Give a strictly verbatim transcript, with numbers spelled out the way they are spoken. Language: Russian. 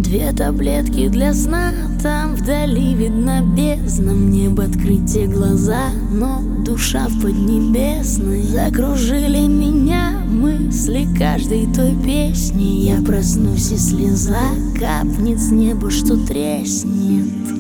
Две таблетки для сна, там вдали видна бездна. Мне бы открыть те глаза, но душа в Поднебесной. Закружили меня мысли каждой той песни. Я проснусь, и слеза капнет с неба, что треснет.